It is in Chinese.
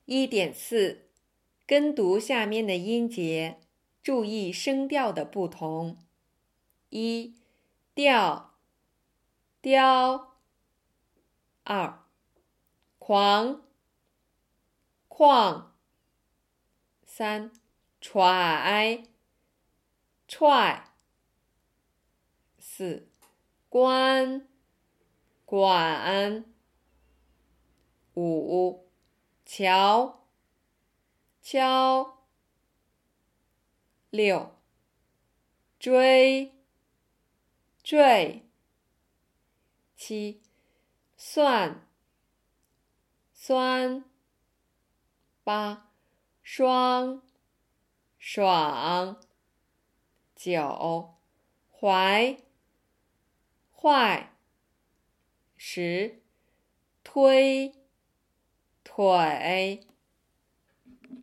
1.4跟读下面的音节，注意声调的不同。1. 调，雕。2. 狂，旷。3. 揣，踹。4. 关，管。5. 瞧，敲。6. 追，坠。7. 算，酸。8. 双，爽。9. 怀，坏。10. 推，腿。